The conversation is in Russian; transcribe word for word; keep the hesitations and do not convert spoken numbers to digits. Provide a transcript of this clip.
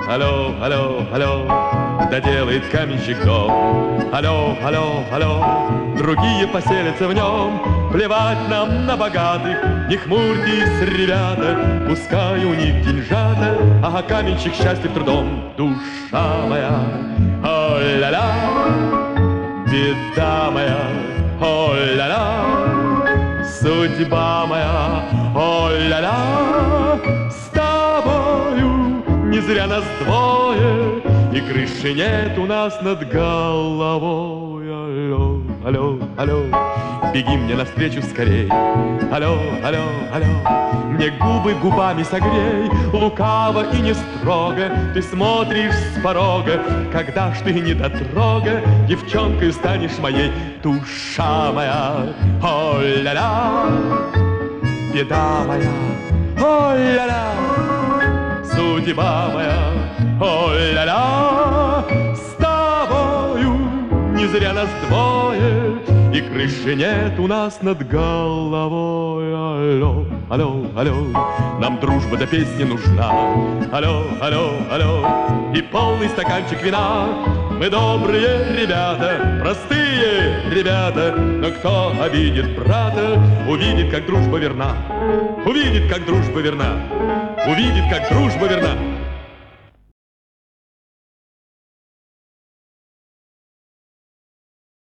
алло, алло, алло, доделает каменщик дом. Алло, алло, алло, другие поселятся в нем. Плевать нам на богатых, не хмурьтесь, ребята, пускай у них деньжата, а каменщик счастлив трудом. Душа моя, о-ля-ля, беда моя, о-ля-ля, судьба моя, о-ля-ля, с тобою не зря нас двое, и крыши нет у нас над головой. Алло, алло, алло, беги мне навстречу скорей. Алло, алло, алло, мне губы губами согрей. Лукаво и не строго ты смотришь с порога, когда ж ты не дотрога, девчонкой станешь моей. Душа моя, о-ля-ля, беда моя, о-ля-ля, судьба моя, о-ля-ля, с тобою не зря нас двое, и крыши нет у нас над головой. Алло, алло, алло, нам дружба до песни нужна. Алло, алло, алло, и полный стаканчик вина. Мы добрые ребята, простые ребята, но кто обидит брата, увидит, как дружба верна. Увидит, как дружба верна. Увидит, как дружба верна.